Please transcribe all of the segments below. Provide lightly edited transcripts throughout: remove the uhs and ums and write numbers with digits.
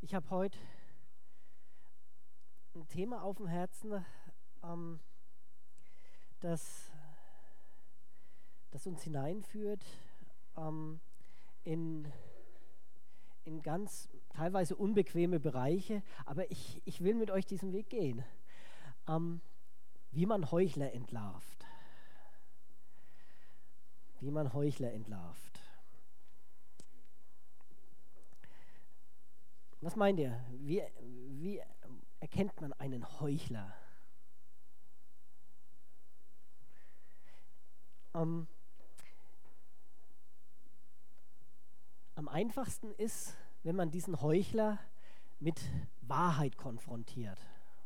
Ich habe heute ein Thema auf dem Herzen, das, das uns hineinführt in ganz teilweise unbequeme Bereiche, aber ich will mit euch diesen Weg gehen. Wie man Heuchler entlarvt. Wie man Heuchler entlarvt. Was meint ihr? Wie erkennt man einen Heuchler? Am einfachsten ist, wenn man diesen Heuchler mit Wahrheit konfrontiert.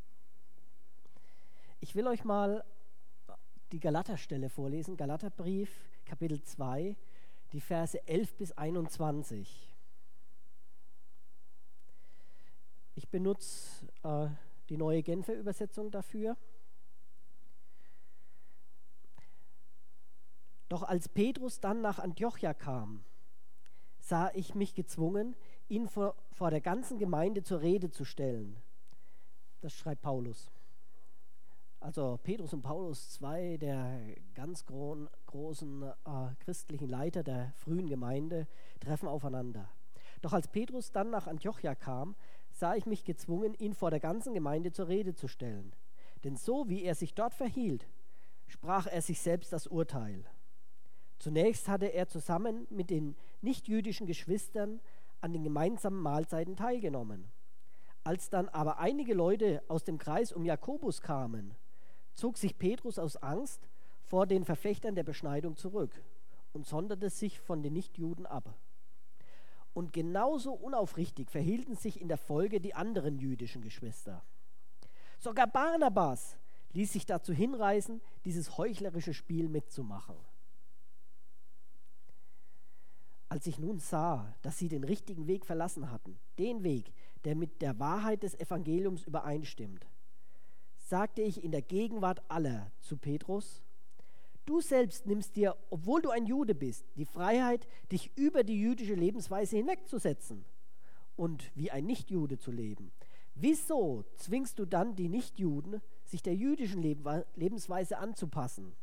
Ich will euch mal die Galaterstelle vorlesen, Galaterbrief, Kapitel 2, die Verse 11 bis 21. Ich benutze die neue Genfer Übersetzung dafür. Doch als Petrus dann nach Antiochia kam, sah ich mich gezwungen, ihn vor der ganzen Gemeinde zur Rede zu stellen. Das schreibt Paulus. Also Petrus und Paulus, zwei der ganz großen christlichen Leiter der frühen Gemeinde, treffen aufeinander. Doch als Petrus dann nach Antiochia kam, sah ich mich gezwungen, ihn vor der ganzen Gemeinde zur Rede zu stellen. Denn so wie er sich dort verhielt, sprach er sich selbst das Urteil. Zunächst hatte er zusammen mit den nichtjüdischen Geschwistern an den gemeinsamen Mahlzeiten teilgenommen. Als dann aber einige Leute aus dem Kreis um Jakobus kamen, zog sich Petrus aus Angst vor den Verfechtern der Beschneidung zurück und sonderte sich von den Nichtjuden ab. Und genauso unaufrichtig verhielten sich in der Folge die anderen jüdischen Geschwister. Sogar Barnabas ließ sich dazu hinreißen, dieses heuchlerische Spiel mitzumachen. Als ich nun sah, dass sie den richtigen Weg verlassen hatten, den Weg, der mit der Wahrheit des Evangeliums übereinstimmt, sagte ich in der Gegenwart aller zu Petrus: Du selbst nimmst dir, obwohl du ein Jude bist, die Freiheit, dich über die jüdische Lebensweise hinwegzusetzen und wie ein Nichtjude zu leben. Wieso zwingst du dann die Nichtjuden, sich der jüdischen Lebensweise anzupassen?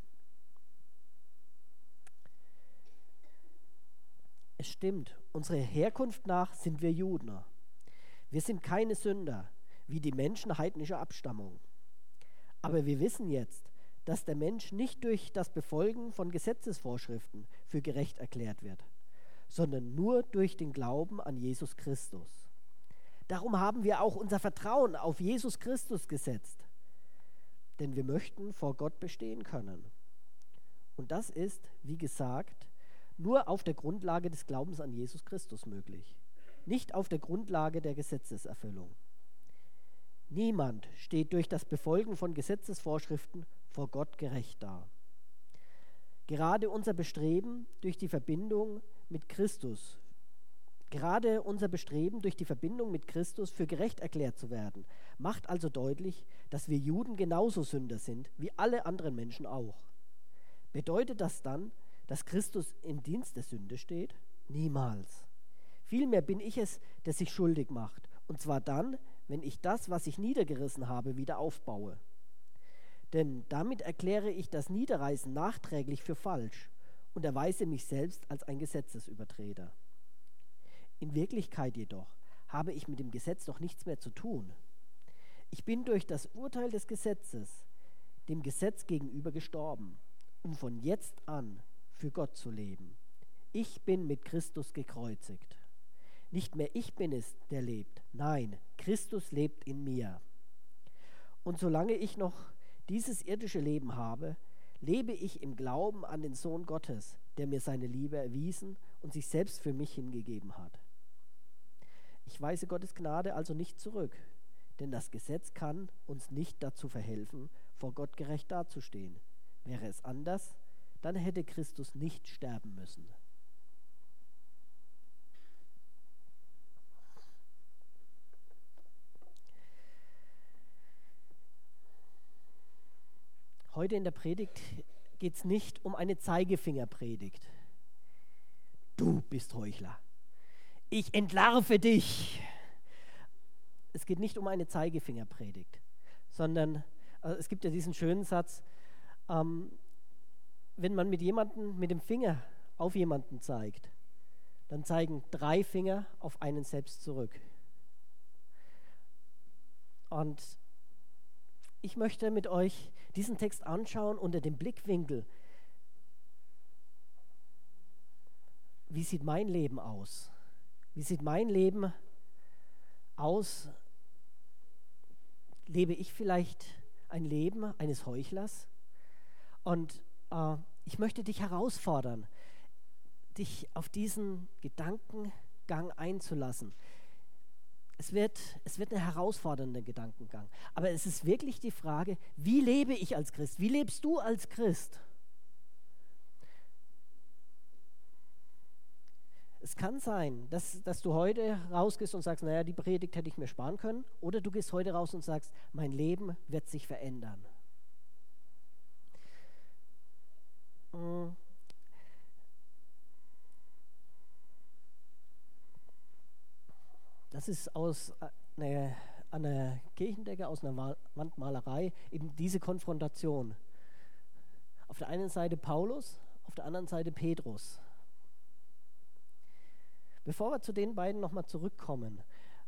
Es stimmt, unserer Herkunft nach sind wir Juden. Wir sind keine Sünder, wie die Menschen heidnischer Abstammung. Aber wir wissen jetzt, dass der Mensch nicht durch das Befolgen von Gesetzesvorschriften für gerecht erklärt wird, sondern nur durch den Glauben an Jesus Christus. Darum haben wir auch unser Vertrauen auf Jesus Christus gesetzt, denn wir möchten vor Gott bestehen können. Und das ist, wie gesagt, nur auf der Grundlage des Glaubens an Jesus Christus möglich, nicht auf der Grundlage der Gesetzeserfüllung. Niemand steht durch das Befolgen von Gesetzesvorschriften vor Gott gerecht da. Gerade unser Bestreben durch die Verbindung mit Christus für gerecht erklärt zu werden, macht also deutlich, dass wir Juden genauso Sünder sind wie alle anderen Menschen auch. Bedeutet das dann, dass Christus im Dienst der Sünde steht? Niemals. Vielmehr bin ich es, der sich schuldig macht, und zwar dann, wenn ich das, was ich niedergerissen habe, wieder aufbaue. Denn damit erkläre ich das Niederreißen nachträglich für falsch und erweise mich selbst als ein Gesetzesübertreter. In Wirklichkeit jedoch habe ich mit dem Gesetz doch nichts mehr zu tun. Ich bin durch das Urteil des Gesetzes dem Gesetz gegenüber gestorben, um von jetzt an für Gott zu leben. Ich bin mit Christus gekreuzigt. Nicht mehr ich bin es, der lebt. Nein, Christus lebt in mir. Und solange ich noch dieses irdische Leben habe, lebe ich im Glauben an den Sohn Gottes, der mir seine Liebe erwiesen und sich selbst für mich hingegeben hat. Ich weise Gottes Gnade also nicht zurück, denn das Gesetz kann uns nicht dazu verhelfen, vor Gott gerecht dazustehen. Wäre es anders, dann hätte Christus nicht sterben müssen. Heute in der Predigt geht es nicht um eine Zeigefingerpredigt. Du bist Heuchler. Ich entlarve dich. es geht nicht um eine Zeigefingerpredigt, sondern es gibt ja diesen schönen Satz, wenn man mit dem Finger auf jemanden zeigt, dann zeigen 3 Finger auf einen selbst zurück. Und ich möchte mit euch diesen Text anschauen unter dem Blickwinkel, wie sieht mein Leben aus? Wie sieht mein Leben aus? Lebe ich vielleicht ein Leben eines Heuchlers? Und ich möchte dich herausfordern, dich auf diesen Gedankengang einzulassen. Es wird ein herausfordernder Gedankengang. Aber es ist wirklich die Frage, wie lebe ich als Christ? Wie lebst du als Christ? Es kann sein, dass du heute rausgehst und sagst, naja, die Predigt hätte ich mir sparen können. Oder du gehst heute raus und sagst, mein Leben wird sich verändern. Das ist aus einer Kirchendecke, aus einer Wandmalerei, eben diese Konfrontation. Auf der einen Seite Paulus, auf der anderen Seite Petrus. Bevor wir zu den beiden nochmal zurückkommen,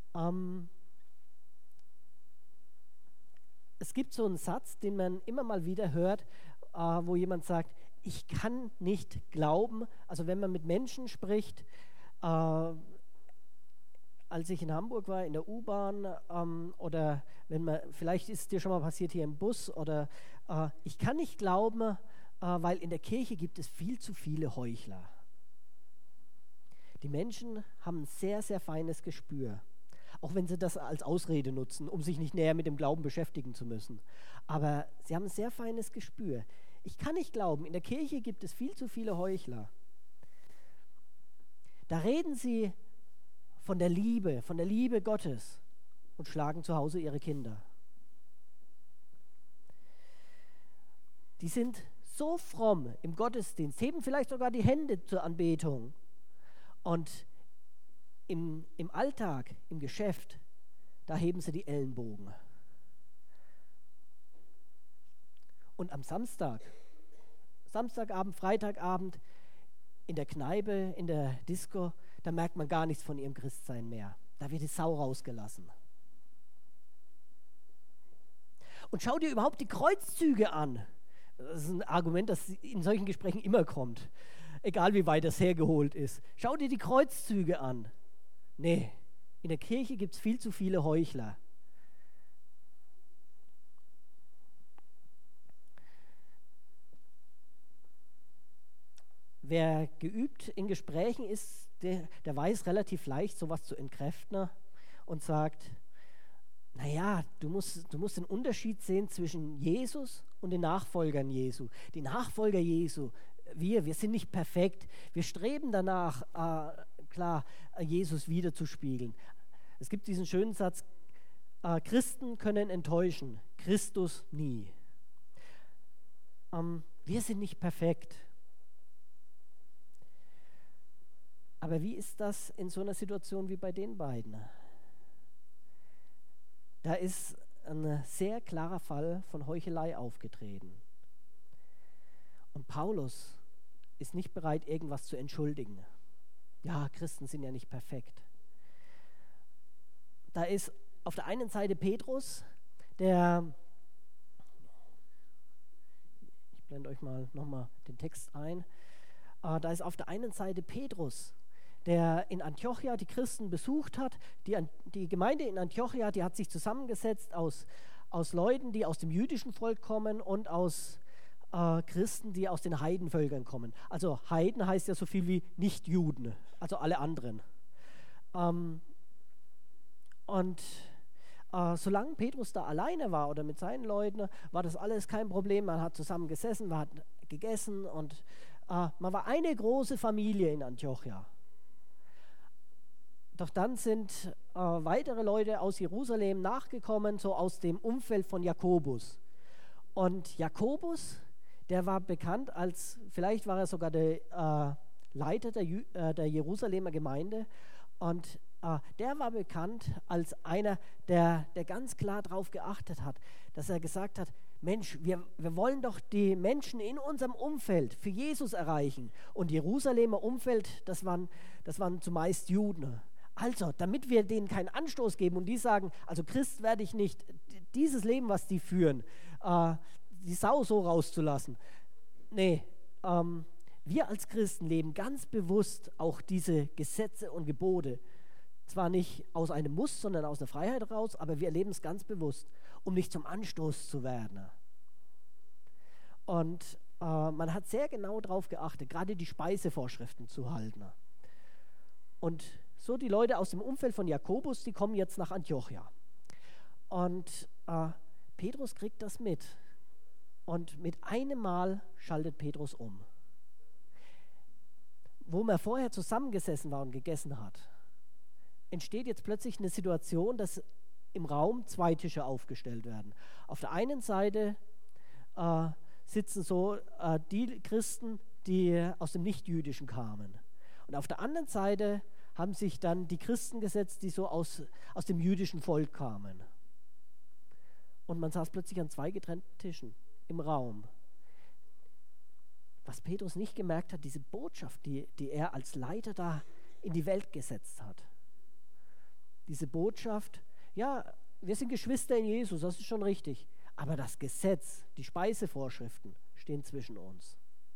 es gibt so einen Satz, den man immer mal wieder hört, wo jemand sagt, ich kann nicht glauben, also wenn man mit Menschen spricht, als ich in Hamburg war, in der U-Bahn oder vielleicht ist es dir schon mal passiert hier im Bus oder ich kann nicht glauben, weil in der Kirche gibt es viel zu viele Heuchler. Die Menschen haben ein sehr, sehr feines Gespür, auch wenn sie das als Ausrede nutzen, um sich nicht näher mit dem Glauben beschäftigen zu müssen. Aber sie haben ein sehr feines Gespür. Ich kann nicht glauben, in der Kirche gibt es viel zu viele Heuchler. Da reden sie von der Liebe Gottes und schlagen zu Hause ihre Kinder. Die sind so fromm im Gottesdienst, heben vielleicht sogar die Hände zur Anbetung. Und im Alltag, im Geschäft, da heben sie die Ellenbogen. Und am Samstagabend, Freitagabend, in der Kneipe, in der Disco, da merkt man gar nichts von ihrem Christsein mehr. Da wird die Sau rausgelassen. Und schau dir überhaupt die Kreuzzüge an. Das ist ein Argument, das in solchen Gesprächen immer kommt. Egal wie weit das hergeholt ist. Schau dir die Kreuzzüge an. Nee, in der Kirche gibt es viel zu viele Heuchler. Wer geübt in Gesprächen ist, der weiß relativ leicht, sowas zu entkräften und sagt, naja, du musst den Unterschied sehen zwischen Jesus und den Nachfolgern Jesu. Die Nachfolger Jesu, wir sind nicht perfekt. Wir streben danach, Jesus wiederzuspiegeln. Es gibt diesen schönen Satz, Christen können enttäuschen, Christus nie. Wir sind nicht perfekt. Aber wie ist das in so einer Situation wie bei den beiden? Da ist ein sehr klarer Fall von Heuchelei aufgetreten. Und Paulus ist nicht bereit, irgendwas zu entschuldigen. Ja, Christen sind ja nicht perfekt. Da ist auf der einen Seite Petrus, ich blende euch mal nochmal den Text ein, da ist auf der einen Seite Petrus, der in Antiochia die Christen besucht hat. Die Gemeinde in Antiochia, die hat sich zusammengesetzt aus Leuten, die aus dem jüdischen Volk kommen und aus Christen, die aus den Heidenvölkern kommen. Also Heiden heißt ja so viel wie Nicht-Juden, also alle anderen. Solange Petrus da alleine war oder mit seinen Leuten, war das alles kein Problem. Man hat zusammen gesessen, man hat gegessen und man war eine große Familie in Antiochia. Doch dann sind weitere Leute aus Jerusalem nachgekommen, so aus dem Umfeld von Jakobus. Und Jakobus, der war bekannt vielleicht war er sogar der Leiter der Jerusalemer Gemeinde. Und der war bekannt als einer, der ganz klar darauf geachtet hat, dass er gesagt hat, Mensch, wir wollen doch die Menschen in unserem Umfeld für Jesus erreichen. Und Jerusalemer Umfeld, das waren zumeist Juden. Also, damit wir denen keinen Anstoß geben und die sagen, also Christ werde ich nicht, dieses Leben, was die führen, die Sau so rauszulassen. Nee, wir als Christen leben ganz bewusst auch diese Gesetze und Gebote. Zwar nicht aus einem Muss, sondern aus der Freiheit heraus, aber wir erleben es ganz bewusst, um nicht zum Anstoß zu werden. Und man hat sehr genau darauf geachtet, gerade die Speisevorschriften zu halten. Und so die Leute aus dem Umfeld von Jakobus, die kommen jetzt nach Antiochia. Und Petrus kriegt das mit. Und mit einem Mal schaltet Petrus um. Wo man vorher zusammengesessen war und gegessen hat, entsteht jetzt plötzlich eine Situation, dass im Raum 2 Tische aufgestellt werden. Auf der einen Seite sitzen so die Christen, die aus dem Nichtjüdischen kamen. Und auf der anderen Seite haben sich dann die Christen gesetzt, die so aus dem jüdischen Volk kamen. Und man saß plötzlich an 2 getrennten Tischen im Raum. Was Petrus nicht gemerkt hat, diese Botschaft, die er als Leiter da in die Welt gesetzt hat. Diese Botschaft, ja, wir sind Geschwister in Jesus, das ist schon richtig. Aber das Gesetz, die Speisevorschriften stehen zwischen uns.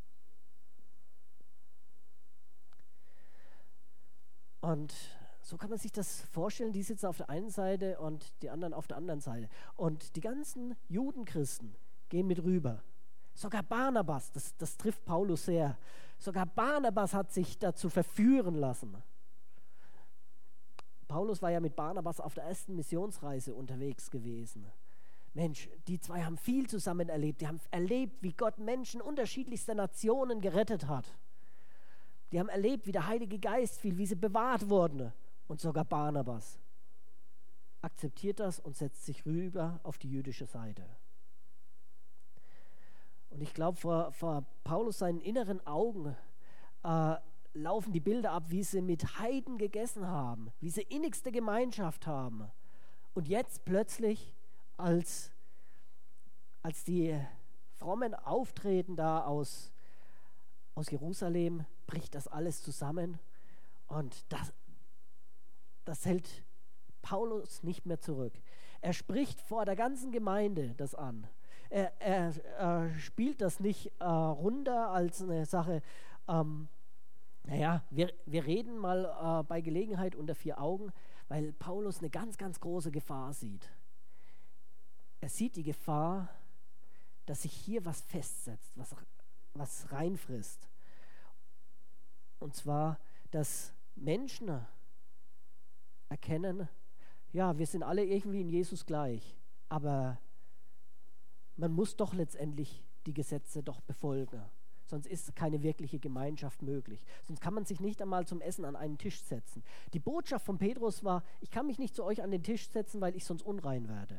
Und so kann man sich das vorstellen, die sitzen auf der einen Seite und die anderen auf der anderen Seite. Und die ganzen Judenchristen gehen mit rüber. Sogar Barnabas, das trifft Paulus sehr, sogar Barnabas hat sich dazu verführen lassen. Paulus war ja mit Barnabas auf der ersten Missionsreise unterwegs gewesen. Mensch, die 2 haben viel zusammen erlebt. Die haben erlebt, wie Gott Menschen unterschiedlichster Nationen gerettet hat. Die haben erlebt, wie der Heilige Geist fiel, wie sie bewahrt wurden. Und sogar Barnabas akzeptiert das und setzt sich rüber auf die jüdische Seite. Und ich glaube, vor Paulus seinen inneren Augen laufen die Bilder ab, wie sie mit Heiden gegessen haben, wie sie innigste Gemeinschaft haben. Und jetzt plötzlich, als die Frommen auftreten da aus Jerusalem, bricht das alles zusammen. Und das hält Paulus nicht mehr zurück. Er spricht vor der ganzen Gemeinde das an. Er spielt das nicht runter als eine Sache, wir reden mal bei Gelegenheit unter 4 Augen, weil Paulus eine ganz, ganz große Gefahr sieht. Er sieht die Gefahr, dass sich hier was festsetzt, was reinfrisst. Und zwar, dass Menschen erkennen, ja, wir sind alle irgendwie in Jesus gleich, aber man muss doch letztendlich die Gesetze doch befolgen. Sonst ist keine wirkliche Gemeinschaft möglich. Sonst kann man sich nicht einmal zum Essen an einen Tisch setzen. Die Botschaft von Petrus war, ich kann mich nicht zu euch an den Tisch setzen, weil ich sonst unrein werde.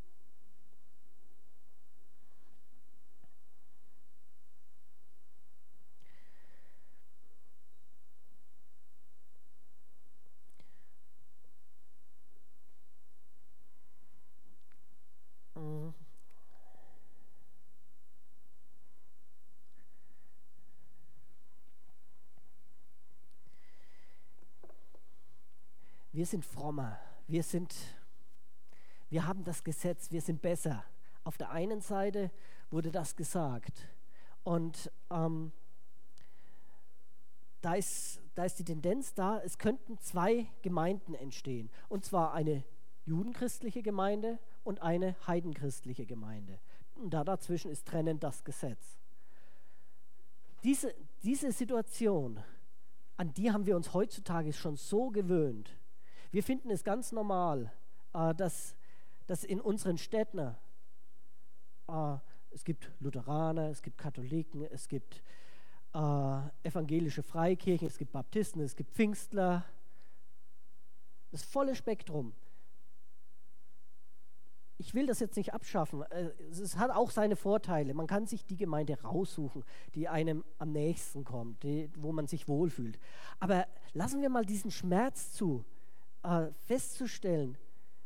Wir sind frommer, wir haben das Gesetz, wir sind besser. Auf der einen Seite wurde das gesagt. Und da ist die Tendenz da, es könnten 2 Gemeinden entstehen. Und zwar eine judenchristliche Gemeinde und eine heidenchristliche Gemeinde. Und dazwischen ist trennend das Gesetz. Diese Situation, an die haben wir uns heutzutage schon so gewöhnt. Wir finden es ganz normal, dass in unseren Städten, es gibt Lutheraner, es gibt Katholiken, es gibt evangelische Freikirchen, es gibt Baptisten, es gibt Pfingstler, das volle Spektrum. Ich will das jetzt nicht abschaffen, es hat auch seine Vorteile. Man kann sich die Gemeinde raussuchen, die einem am nächsten kommt, wo man sich wohlfühlt. Aber lassen wir mal diesen Schmerz zu, festzustellen,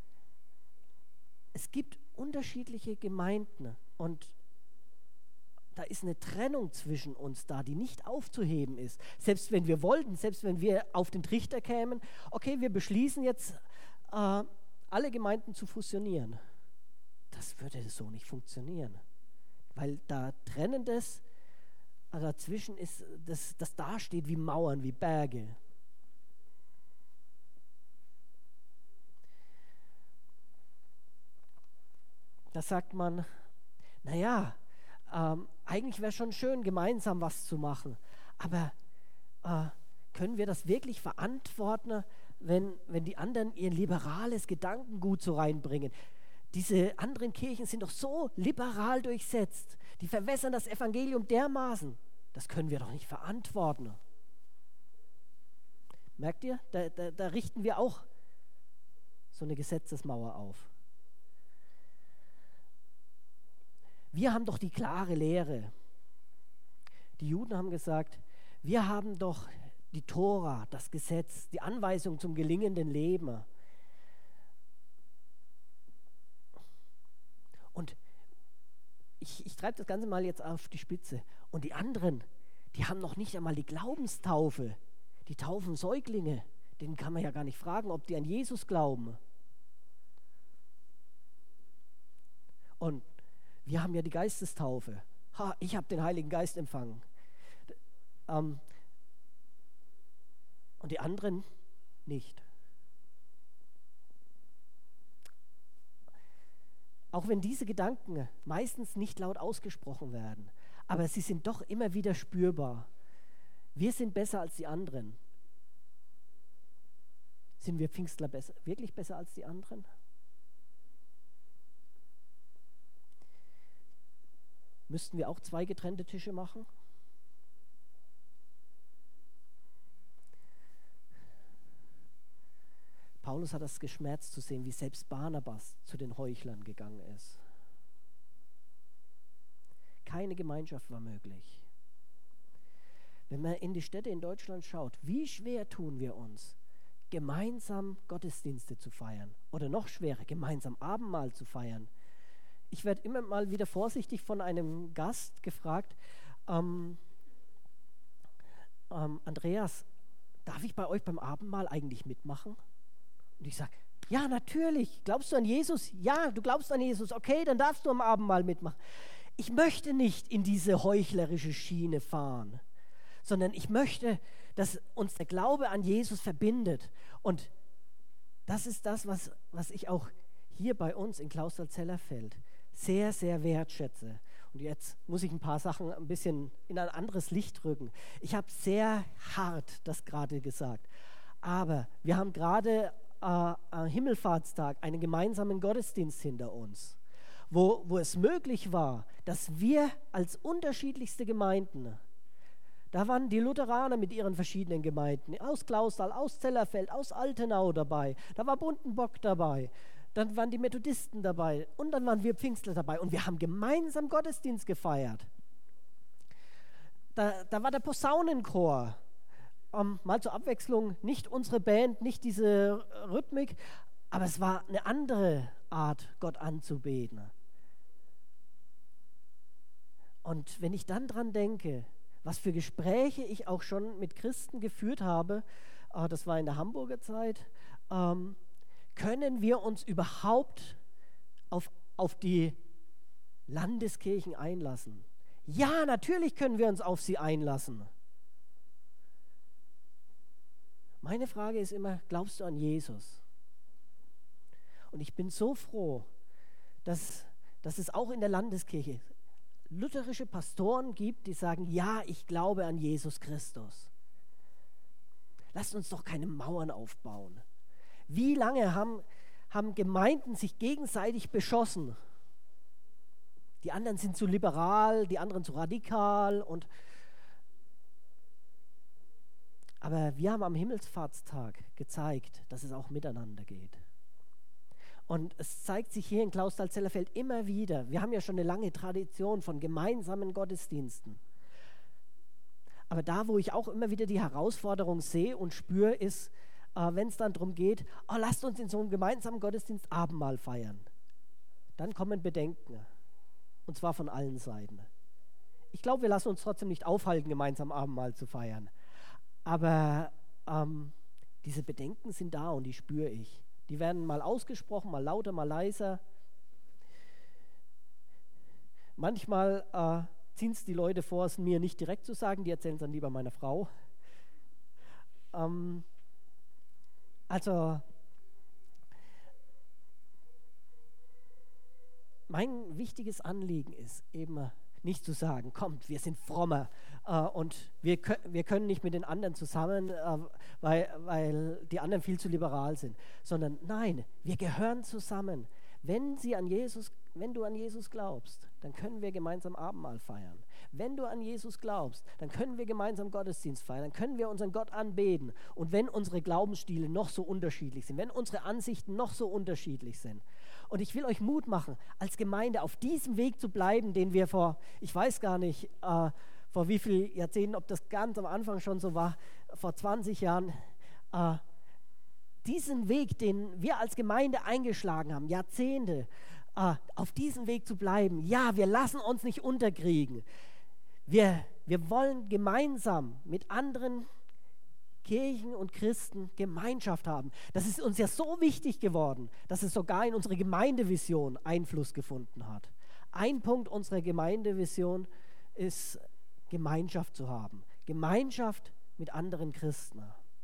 es gibt unterschiedliche Gemeinden und da ist eine Trennung zwischen uns da, die nicht aufzuheben ist. Selbst wenn wir wollten, selbst wenn wir auf den Trichter kämen, okay, wir beschließen jetzt, alle Gemeinden zu fusionieren. Das würde so nicht funktionieren. Weil da Trennendes dazwischen ist, das dasteht wie Mauern, wie Berge. Da sagt man, naja, eigentlich wäre es schon schön, gemeinsam was zu machen, aber können wir das wirklich verantworten, wenn die anderen ihr liberales Gedankengut so reinbringen? Diese anderen Kirchen sind doch so liberal durchsetzt, die verwässern das Evangelium dermaßen. Das können wir doch nicht verantworten. Merkt ihr, da richten wir auch so eine Gesetzesmauer auf. Wir haben doch die klare Lehre. Die Juden haben gesagt, wir haben doch die Tora, das Gesetz, die Anweisung zum gelingenden Leben. Und ich treibe das Ganze mal jetzt auf die Spitze. Und die anderen, die haben noch nicht einmal die Glaubenstaufe. Die taufen Säuglinge. Denen kann man ja gar nicht fragen, ob die an Jesus glauben. Und wir haben ja die Geistestaufe. Ich habe den Heiligen Geist empfangen. Und die anderen nicht. Auch wenn diese Gedanken meistens nicht laut ausgesprochen werden, aber sie sind doch immer wieder spürbar. Wir sind besser als die anderen. Sind wir Pfingstler wirklich besser als die anderen? Müssten wir auch 2 getrennte Tische machen? Paulus hat das geschmerzt zu sehen, wie selbst Barnabas zu den Heuchlern gegangen ist. Keine Gemeinschaft war möglich. Wenn man in die Städte in Deutschland schaut, wie schwer tun wir uns, gemeinsam Gottesdienste zu feiern oder noch schwerer, gemeinsam Abendmahl zu feiern. Ich werde immer mal wieder vorsichtig von einem Gast gefragt, Andreas, darf ich bei euch beim Abendmahl eigentlich mitmachen? Und ich sage, ja, natürlich. Glaubst du an Jesus? Ja, du glaubst an Jesus. Okay, dann darfst du am Abendmahl mitmachen. Ich möchte nicht in diese heuchlerische Schiene fahren, sondern ich möchte, dass uns der Glaube an Jesus verbindet. Und das ist das, was ich auch hier bei uns in Clausthal-Zellerfeld sehr, sehr wertschätze. Und jetzt muss ich ein paar Sachen ein bisschen in ein anderes Licht rücken. Ich habe sehr hart das gerade gesagt. Aber wir haben gerade am Himmelfahrtstag einen gemeinsamen Gottesdienst hinter uns, wo es möglich war, dass wir als unterschiedlichste Gemeinden, da waren die Lutheraner mit ihren verschiedenen Gemeinden, aus Clausthal, aus Zellerfeld, aus Altenau dabei, da war Buntenbock dabei, dann waren die Methodisten dabei und dann waren wir Pfingstler dabei und wir haben gemeinsam Gottesdienst gefeiert. Da war der Posaunenchor, mal zur Abwechslung, nicht unsere Band, nicht diese Rhythmik, aber es war eine andere Art, Gott anzubeten. Und wenn ich dann dran denke, was für Gespräche ich auch schon mit Christen geführt habe, das war in der Hamburger Zeit, können wir uns überhaupt auf die Landeskirchen einlassen? Ja, natürlich können wir uns auf sie einlassen. Meine Frage ist immer, glaubst du an Jesus? Und ich bin so froh, dass es auch in der Landeskirche lutherische Pastoren gibt, die sagen, ja, ich glaube an Jesus Christus. Lasst uns doch keine Mauern aufbauen. Wie lange haben Gemeinden sich gegenseitig beschossen? Die anderen sind zu liberal, die anderen zu radikal. Aber wir haben am Himmelfahrtstag gezeigt, dass es auch miteinander geht. Und es zeigt sich hier in Clausthal-Zellerfeld immer wieder. Wir haben ja schon eine lange Tradition von gemeinsamen Gottesdiensten. Aber da, wo ich auch immer wieder die Herausforderung sehe und spüre, ist, wenn es dann darum geht, lasst uns in so einem gemeinsamen Gottesdienst Abendmahl feiern. Dann kommen Bedenken, und zwar von allen Seiten. Ich glaube, wir lassen uns trotzdem nicht aufhalten, gemeinsam Abendmahl zu feiern. Aber diese Bedenken sind da und die spüre ich. Die werden mal ausgesprochen, mal lauter, mal leiser. Manchmal ziehen es die Leute vor, es mir nicht direkt zu sagen, die erzählen es dann lieber meiner Frau. Also, mein wichtiges Anliegen ist eben nicht zu sagen, kommt, wir sind frommer und wir können nicht mit den anderen zusammen, weil die anderen viel zu liberal sind, sondern nein, wir gehören zusammen. Wenn du an Jesus glaubst, dann können wir gemeinsam Abendmahl feiern. Wenn du an Jesus glaubst, dann können wir gemeinsam Gottesdienst feiern, dann können wir unseren Gott anbeten. Und wenn unsere Glaubensstile noch so unterschiedlich sind, wenn unsere Ansichten noch so unterschiedlich sind. Und ich will euch Mut machen, als Gemeinde auf diesem Weg zu bleiben, den wir ich weiß gar nicht, vor wie vielen Jahrzehnten, ob das ganz am Anfang schon so war, vor 20 Jahren, diesen Weg, den wir als Gemeinde eingeschlagen haben, Jahrzehnte, auf diesem Weg zu bleiben. Ja, wir lassen uns nicht unterkriegen. Wir wollen gemeinsam mit anderen Kirchen und Christen Gemeinschaft haben. Das ist uns ja so wichtig geworden, dass es sogar in unsere Gemeindevision Einfluss gefunden hat. Ein Punkt unserer Gemeindevision ist, Gemeinschaft zu haben. Gemeinschaft mit anderen Christen.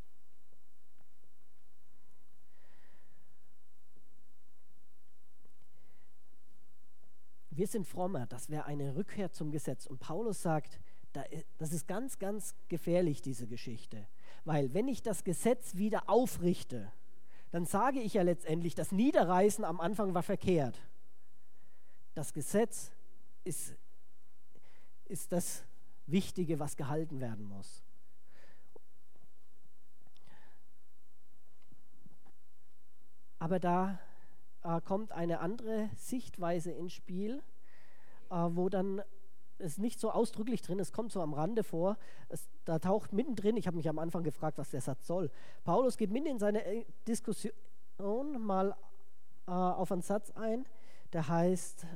Wir sind frommer, das wäre eine Rückkehr zum Gesetz. Und Paulus sagt, das ist ganz, ganz gefährlich, diese Geschichte. Weil wenn ich das Gesetz wieder aufrichte, dann sage ich ja letztendlich, das Niederreißen am Anfang war verkehrt. Das Gesetz ist das Wichtige, was gehalten werden muss. Aber da kommt eine andere Sichtweise ins Spiel, wo dann es nicht so ausdrücklich drin ist, es kommt so am Rande vor, da taucht mittendrin, ich habe mich am Anfang gefragt, was der Satz soll. Paulus geht mitten in seine Diskussion mal auf einen Satz ein, der heißt,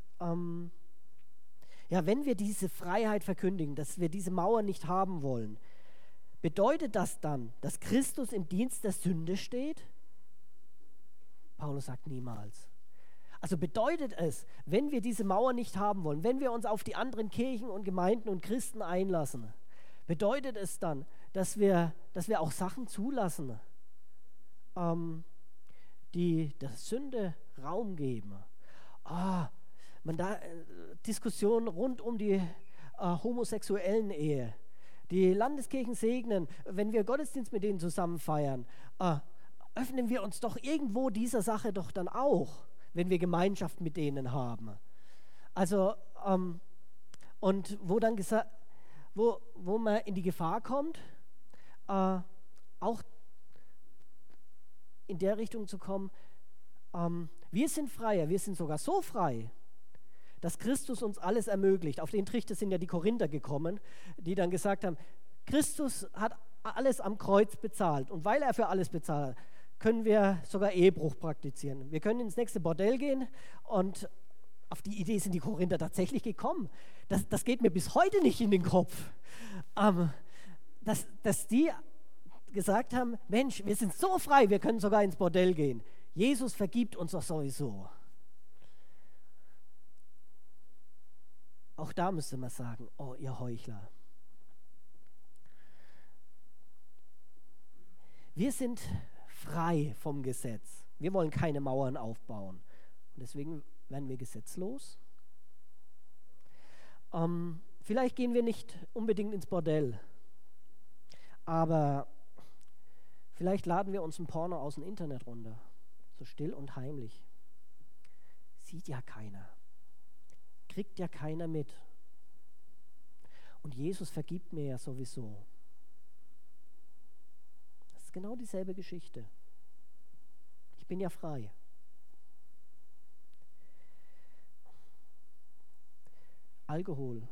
ja, wenn wir diese Freiheit verkündigen, dass wir diese Mauer nicht haben wollen, bedeutet das dann, dass Christus im Dienst der Sünde steht? Paulus sagt niemals. Also bedeutet es, wenn wir diese Mauer nicht haben wollen, wenn wir uns auf die anderen Kirchen und Gemeinden und Christen einlassen, bedeutet es dann, dass wir auch Sachen zulassen, die der Sünde Raum geben. Diskussionen rund um die homosexuellen Ehe. Die Landeskirchen segnen, wenn wir Gottesdienst mit denen zusammen feiern, öffnen wir uns doch irgendwo dieser Sache doch dann auch, wenn wir Gemeinschaft mit denen haben. Also, und wo dann gesagt, wo man in die Gefahr kommt, auch in der Richtung zu kommen, wir sind freier, wir sind sogar so frei, dass Christus uns alles ermöglicht. Auf den Trichter sind ja die Korinther gekommen, die dann gesagt haben, Christus hat alles am Kreuz bezahlt und weil er für alles bezahlt, können wir sogar Ehebruch praktizieren. Wir können ins nächste Bordell gehen und auf die Idee sind die Korinther tatsächlich gekommen. Das geht mir bis heute nicht in den Kopf. Dass die gesagt haben, Mensch, wir sind so frei, wir können sogar ins Bordell gehen. Jesus vergibt uns doch sowieso. Auch da müsste man sagen, oh ihr Heuchler. Wir sind frei vom Gesetz. Wir wollen keine Mauern aufbauen. Und deswegen werden wir gesetzlos. Vielleicht gehen wir nicht unbedingt ins Bordell, aber vielleicht laden wir uns ein Porno aus dem Internet runter. So still und heimlich. Sieht ja keiner. Kriegt ja keiner mit. Und Jesus vergibt mir ja sowieso. Das ist genau dieselbe Geschichte. Ich bin ja frei. Alkohol.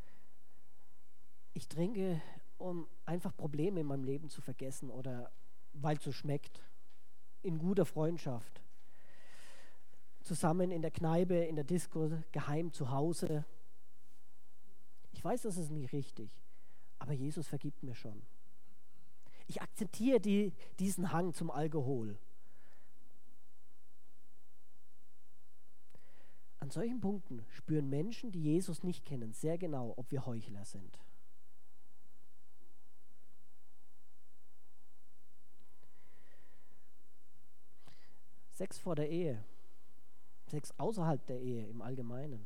Ich trinke, um einfach Probleme in meinem Leben zu vergessen oder weil es so schmeckt, in guter Freundschaft, zusammen in der Kneipe, in der Disco, geheim zu Hause. Ich weiß, das ist nicht richtig, aber Jesus vergibt mir schon. Ich akzeptiere diesen Hang zum Alkohol. An solchen Punkten spüren Menschen, die Jesus nicht kennen, sehr genau, ob wir Heuchler sind. Sex vor der Ehe, Sex außerhalb der Ehe im Allgemeinen.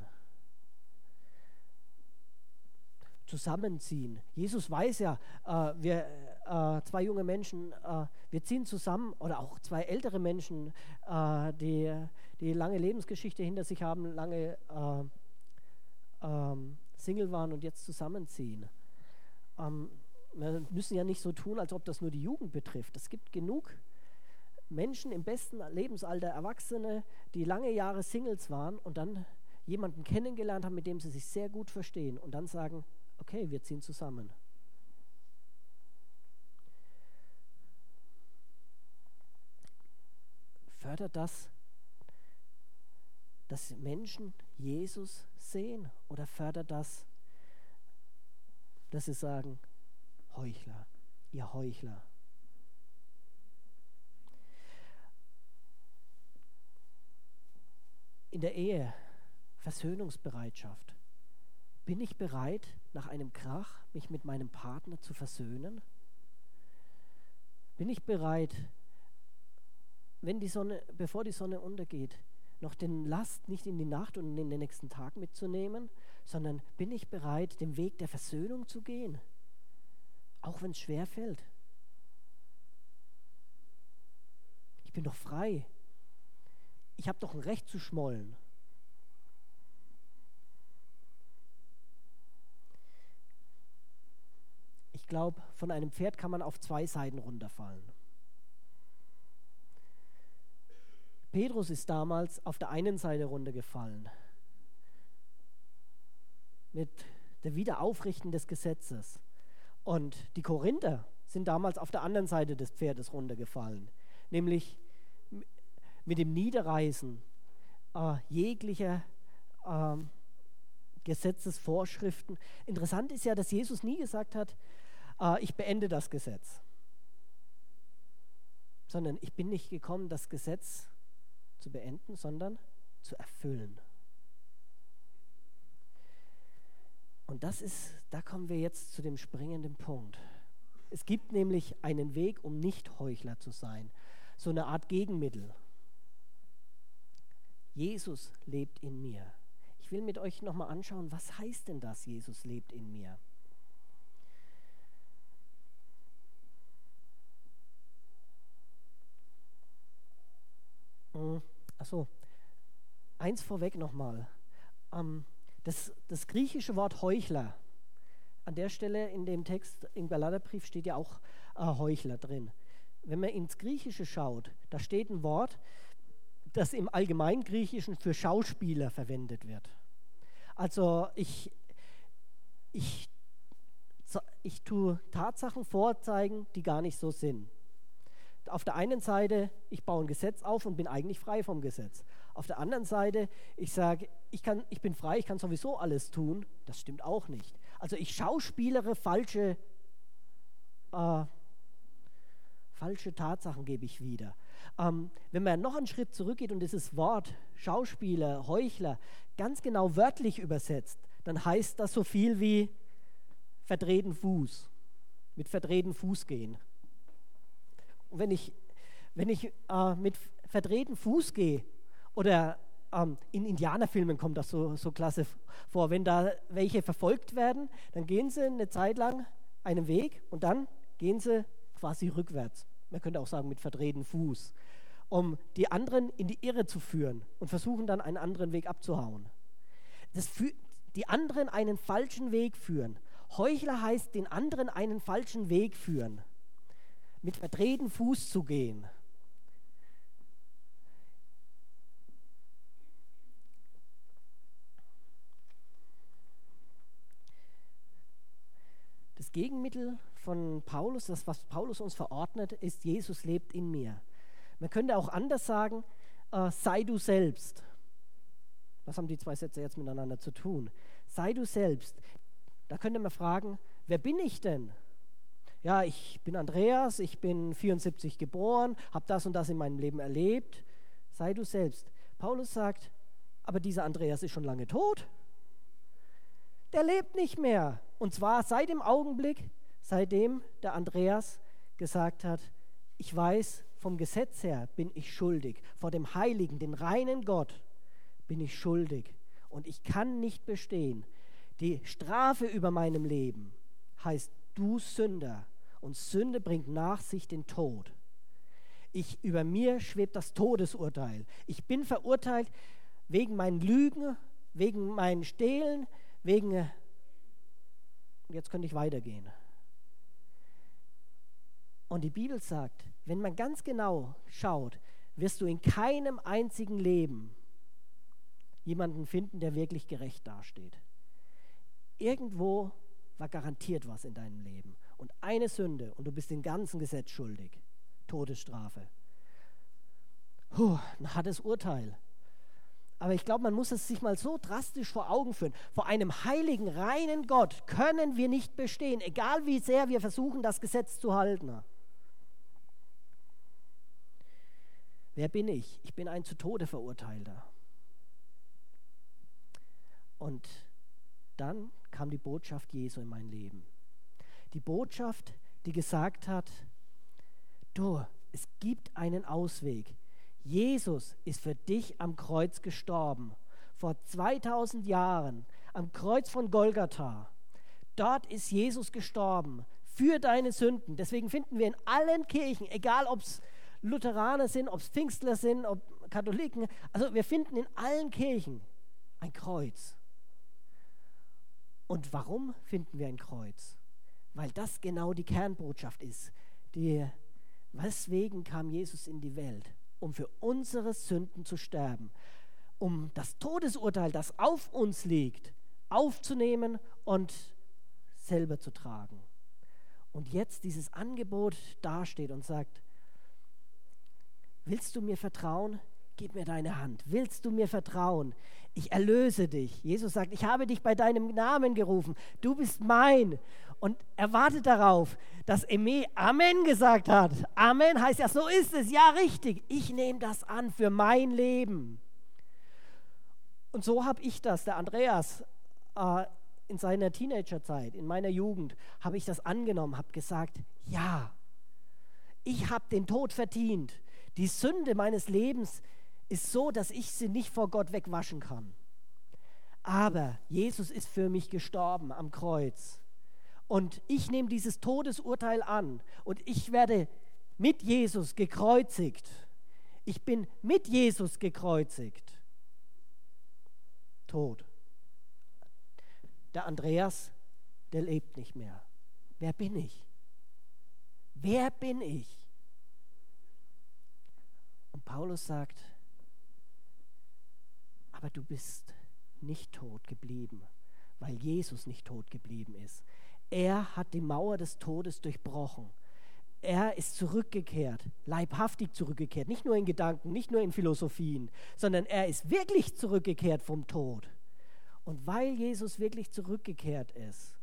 Zusammenziehen. Jesus weiß ja, zwei junge Menschen, wir ziehen zusammen, oder auch zwei ältere Menschen, die lange Lebensgeschichte hinter sich haben, lange Single waren und jetzt zusammenziehen. Wir müssen ja nicht so tun, als ob das nur die Jugend betrifft. Es gibt genug Menschen im besten Lebensalter, Erwachsene, die lange Jahre Singles waren und dann jemanden kennengelernt haben, mit dem sie sich sehr gut verstehen und dann sagen, okay, wir ziehen zusammen. Fördert das, dass Menschen Jesus sehen, oder fördert das, dass sie sagen, Heuchler, ihr Heuchler? In der Ehe, Versöhnungsbereitschaft. Bin ich bereit, nach einem Krach mich mit meinem Partner zu versöhnen? Bin ich bereit, bevor die Sonne untergeht, noch den Last nicht in die Nacht und in den nächsten Tag mitzunehmen, sondern bin ich bereit, den Weg der Versöhnung zu gehen, auch wenn es schwer fällt? Ich bin doch frei. Ich habe doch ein Recht zu schmollen. Ich glaube, von einem Pferd kann man auf zwei Seiten runterfallen. Petrus ist damals auf der einen Seite runtergefallen, mit der Wiederaufrichten des Gesetzes. Und die Korinther sind damals auf der anderen Seite des Pferdes runtergefallen, nämlich mit dem Niederreißen jeglicher Gesetzesvorschriften. Interessant ist ja, dass Jesus nie gesagt hat, ich beende das Gesetz, sondern ich bin nicht gekommen, das Gesetz zu beenden, sondern zu erfüllen. Und da kommen wir jetzt zu dem springenden Punkt. Es gibt nämlich einen Weg, um nicht Heuchler zu sein, so eine Art Gegenmittel. Jesus lebt in mir. Ich will mit euch nochmal anschauen, was heißt denn das, Jesus lebt in mir? Achso, eins vorweg nochmal. Das griechische Wort Heuchler, an der Stelle in dem Text im Galaterbrief steht ja auch Heuchler drin. Wenn man ins Griechische schaut, da steht ein Wort, das im Allgemeingriechischen für Schauspieler verwendet wird. Also ich tue Tatsachen vorzeigen, die gar nicht so sind. Auf der einen Seite, ich baue ein Gesetz auf und bin eigentlich frei vom Gesetz. Auf der anderen Seite, ich sage, ich bin frei, ich kann sowieso alles tun. Das stimmt auch nicht. Also ich schauspielere falsche Tatsachen gebe ich wieder. Wenn man noch einen Schritt zurückgeht und dieses Wort Schauspieler, Heuchler ganz genau wörtlich übersetzt, dann heißt das so viel wie verdrehten Fuß, mit verdrehten Fuß gehen. Und wenn ich mit verdrehten Fuß gehe, oder in Indianerfilmen kommt das so klasse vor, wenn da welche verfolgt werden, dann gehen sie eine Zeit lang einen Weg und dann gehen sie quasi rückwärts. Man könnte auch sagen mit verdrehten Fuß, um die anderen in die Irre zu führen und versuchen dann einen anderen Weg abzuhauen. Die anderen einen falschen Weg führen. Heuchler heißt, den anderen einen falschen Weg führen. Mit verdrehten Fuß zu gehen. Das Gegenmittel von Paulus, das, was Paulus uns verordnet, ist, Jesus lebt in mir. Man könnte auch anders sagen, sei du selbst. Was haben die zwei Sätze jetzt miteinander zu tun? Sei du selbst. Da könnte man fragen, wer bin ich denn? Ja, ich bin Andreas, ich bin 74 geboren, habe das und das in meinem Leben erlebt. Sei du selbst. Paulus sagt, aber dieser Andreas ist schon lange tot. Der lebt nicht mehr. Und zwar seit dem Augenblick, seitdem der Andreas gesagt hat, ich weiß, vom Gesetz her bin ich schuldig. Vor dem Heiligen, den reinen Gott bin ich schuldig. Und ich kann nicht bestehen. Die Strafe über meinem Leben heißt, du Sünder. Und Sünde bringt nach sich den Tod. Über mir schwebt das Todesurteil. Ich bin verurteilt wegen meinen Lügen, wegen meinen Stehlen, wegen, jetzt könnte ich weitergehen. Und die Bibel sagt, wenn man ganz genau schaut, wirst du in keinem einzigen Leben jemanden finden, der wirklich gerecht dasteht. Irgendwo war garantiert was in deinem Leben. Und eine Sünde und du bist dem ganzen Gesetz schuldig. Todesstrafe. Ein hartes Urteil. Aber ich glaube, man muss es sich mal so drastisch vor Augen führen. Vor einem heiligen, reinen Gott können wir nicht bestehen, egal wie sehr wir versuchen, das Gesetz zu halten. Wer bin ich? Ich bin ein zu Tode Verurteilter. Und dann kam die Botschaft Jesu in mein Leben. Die Botschaft, die gesagt hat, du, es gibt einen Ausweg. Jesus ist für dich am Kreuz gestorben. Vor 2000 Jahren am Kreuz von Golgatha. Dort ist Jesus gestorben für deine Sünden. Deswegen finden wir in allen Kirchen, egal ob es Lutheraner sind, ob es Pfingstler sind, ob Katholiken, also wir finden in allen Kirchen ein Kreuz. Und warum finden wir ein Kreuz? Weil das genau die Kernbotschaft ist. Weswegen kam Jesus in die Welt? Um für unsere Sünden zu sterben. Um das Todesurteil, das auf uns liegt, aufzunehmen und selber zu tragen. Und jetzt dieses Angebot dasteht und sagt, willst du mir vertrauen? Gib mir deine Hand. Willst du mir vertrauen? Ich erlöse dich. Jesus sagt, ich habe dich bei deinem Namen gerufen. Du bist mein. Und er wartet darauf, dass Eme Amen gesagt hat. Amen heißt ja, so ist es. Ja, richtig. Ich nehme das an für mein Leben. Und so habe ich das, der Andreas, in seiner Teenagerzeit, in meiner Jugend, habe ich das angenommen, habe gesagt, ja, ich habe den Tod verdient. Die Sünde meines Lebens ist so, dass ich sie nicht vor Gott wegwaschen kann. Aber Jesus ist für mich gestorben am Kreuz. Und ich nehme dieses Todesurteil an und ich werde mit Jesus gekreuzigt. Ich bin mit Jesus gekreuzigt. Tod. Der Andreas, der lebt nicht mehr. Wer bin ich? Wer bin ich? Und Paulus sagt, aber du bist nicht tot geblieben, weil Jesus nicht tot geblieben ist. Er hat die Mauer des Todes durchbrochen. Er ist zurückgekehrt, leibhaftig zurückgekehrt, nicht nur in Gedanken, nicht nur in Philosophien, sondern er ist wirklich zurückgekehrt vom Tod. Und weil Jesus wirklich zurückgekehrt ist,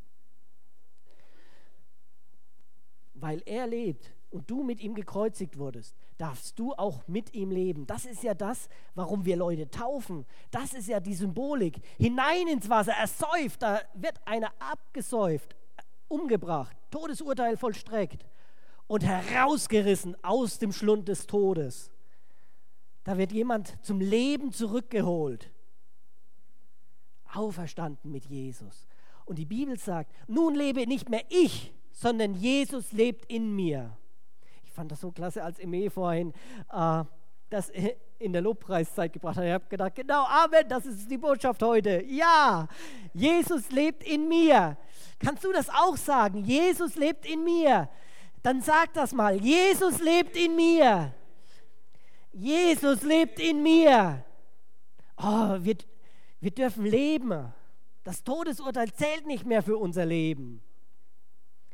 weil er lebt und du mit ihm gekreuzigt wurdest, darfst du auch mit ihm leben. Das ist ja das, warum wir Leute taufen. Das ist ja die Symbolik. Hinein ins Wasser, ersäuft, da wird einer abgesäuft, umgebracht, Todesurteil vollstreckt und herausgerissen aus dem Schlund des Todes. Da wird jemand zum Leben zurückgeholt. Auferstanden mit Jesus. Und die Bibel sagt, nun lebe nicht mehr ich, sondern Jesus lebt in mir. Ich fand das so klasse, als Eme vorhin das in der Lobpreiszeit gebracht hat. Ich habe gedacht, genau, Amen, das ist die Botschaft heute. Ja, Jesus lebt in mir. Kannst du das auch sagen? Jesus lebt in mir. Dann sag das mal. Jesus lebt in mir. Jesus lebt in mir. Oh, wir dürfen leben. Das Todesurteil zählt nicht mehr für unser Leben.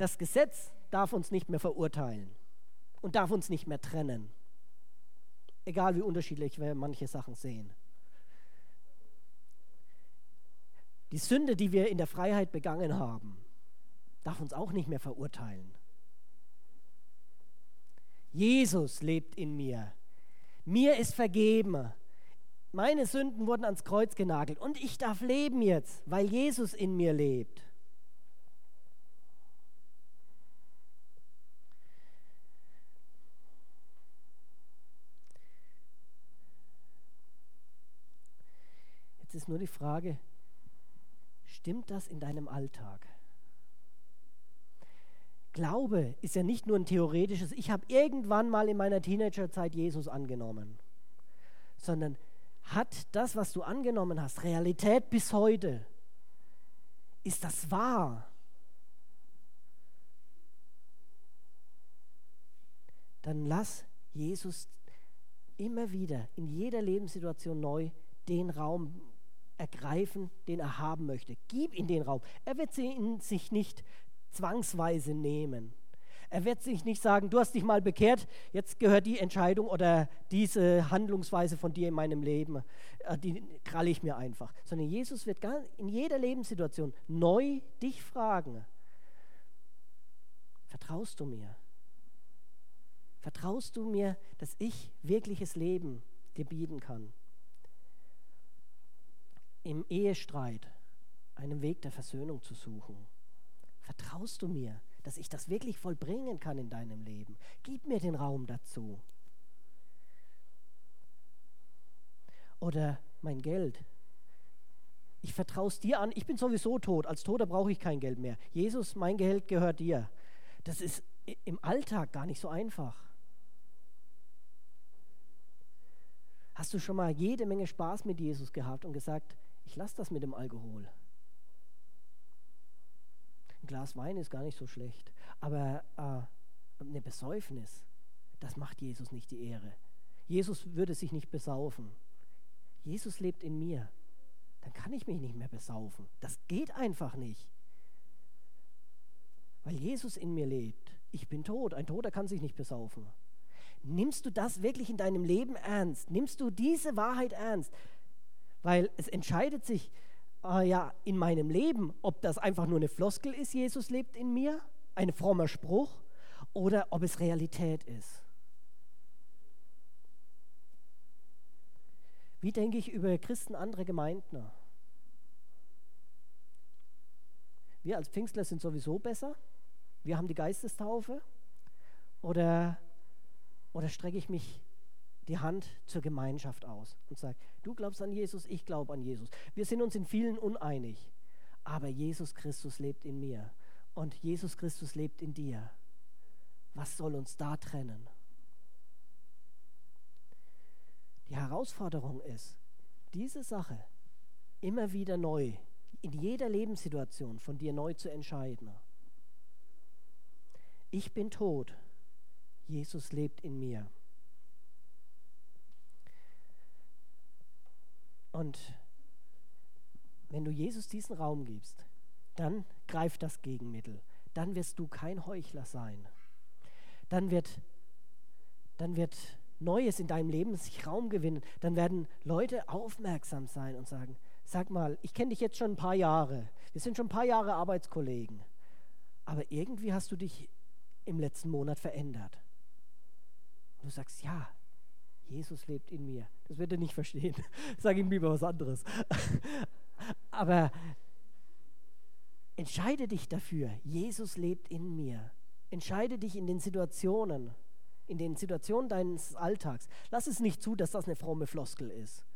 Das Gesetz darf uns nicht mehr verurteilen und darf uns nicht mehr trennen. Egal wie unterschiedlich wir manche Sachen sehen. Die Sünde, die wir in der Freiheit begangen haben, darf uns auch nicht mehr verurteilen. Jesus lebt in mir. Mir ist vergeben. Meine Sünden wurden ans Kreuz genagelt und ich darf leben jetzt, weil Jesus in mir lebt. Jetzt ist nur die Frage, stimmt das in deinem Alltag? Glaube ist ja nicht nur ein theoretisches, ich habe irgendwann mal in meiner Teenagerzeit Jesus angenommen, sondern hat das, was du angenommen hast, Realität bis heute? Ist das wahr? Dann lass Jesus immer wieder in jeder Lebenssituation neu den Raum ergreifen, den er haben möchte. Gib ihm den Raum. Er wird ihn sich nicht zwangsweise nehmen. Er wird sich nicht sagen, du hast dich mal bekehrt, jetzt gehört die Entscheidung oder diese Handlungsweise von dir in meinem Leben, die kralle ich mir einfach. Sondern Jesus wird in jeder Lebenssituation neu dich fragen, vertraust du mir? Vertraust du mir, dass ich wirkliches Leben dir bieten kann? Im Ehestreit einen Weg der Versöhnung zu suchen. Vertraust du mir, dass ich das wirklich vollbringen kann in deinem Leben? Gib mir den Raum dazu. Oder mein Geld. Ich vertraue es dir an, ich bin sowieso tot. Als Toter brauche ich kein Geld mehr. Jesus, mein Geld gehört dir. Das ist im Alltag gar nicht so einfach. Hast du schon mal jede Menge Spaß mit Jesus gehabt und gesagt, ich lasse das mit dem Alkohol? Ein Glas Wein ist gar nicht so schlecht, aber eine Besäufnis, das macht Jesus nicht die Ehre. Jesus würde sich nicht besaufen. Jesus lebt in mir. Dann kann ich mich nicht mehr besaufen. Das geht einfach nicht. Weil Jesus in mir lebt. Ich bin tot. Ein Toter kann sich nicht besaufen. Nimmst du das wirklich in deinem Leben ernst? Nimmst du diese Wahrheit ernst? Weil es entscheidet sich in meinem Leben, ob das einfach nur eine Floskel ist, Jesus lebt in mir, ein frommer Spruch, oder ob es Realität ist. Wie denke ich über Christen anderer Gemeinden? Wir als Pfingstler sind sowieso besser. Wir haben die Geistestaufe. Oder strecke ich mich die Hand zur Gemeinschaft aus und sage, du glaubst an Jesus, ich glaube an Jesus. Wir sind uns in vielen uneinig, aber Jesus Christus lebt in mir und Jesus Christus lebt in dir. Was soll uns da trennen? Die Herausforderung ist, diese Sache immer wieder neu, in jeder Lebenssituation von dir neu zu entscheiden. Ich bin tot, Jesus lebt in mir. Und wenn du Jesus diesen Raum gibst, dann greift das Gegenmittel. Dann wirst du kein Heuchler sein. Dann wird Neues in deinem Leben sich Raum gewinnen. Dann werden Leute aufmerksam sein und sagen, sag mal, ich kenne dich jetzt schon ein paar Jahre. Wir sind schon ein paar Jahre Arbeitskollegen. Aber irgendwie hast du dich im letzten Monat verändert. Und du sagst, ja, Jesus lebt in mir. Das wird er nicht verstehen. Sag ihm lieber was anderes. Aber entscheide dich dafür. Jesus lebt in mir. Entscheide dich in den Situationen deines Alltags. Lass es nicht zu, dass das eine fromme Floskel ist.